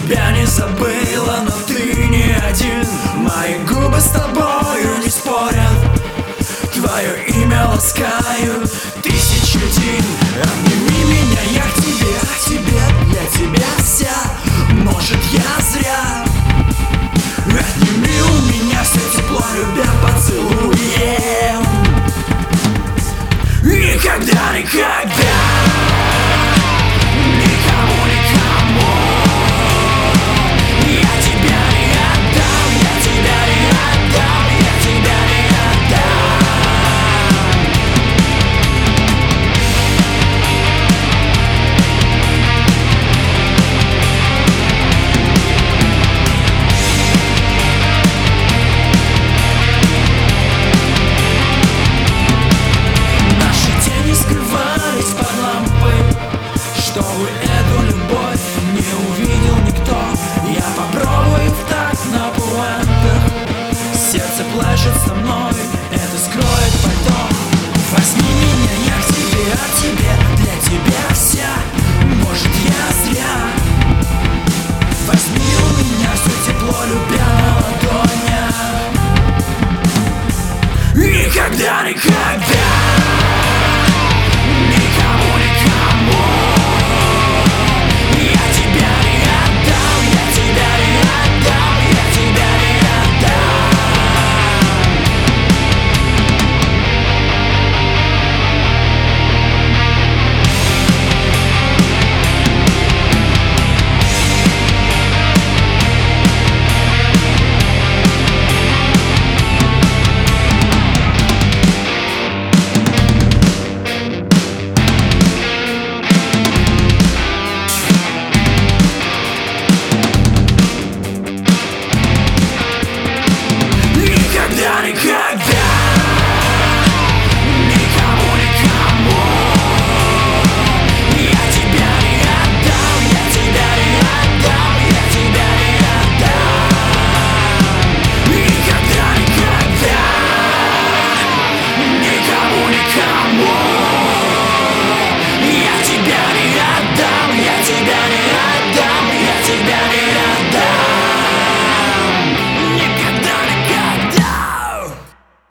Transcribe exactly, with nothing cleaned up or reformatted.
тебя не забыла, но ты не один. Мои губы с тобою не спорят, твое имя ласкают тысячу дней. Обними меня, я к тебе, к тебе, для тебя вся. Может, я зря. Отними у меня все тепло, любя поцелуем. Никогда, никогда никому, никому я тебя не отдам, я тебя не отдам, я тебя не отдам. Наши тени скрывались под лампой, чтобы эту любовь не увидел никто. Я попробую в такт на пуантах, сердце плачет со мной, это скроет пальто. Возьми меня, я к тебе, а тебе, для тебя вся. Может, я зря. Возьми у меня все тепло, любя на ладонях. Никогда, никогда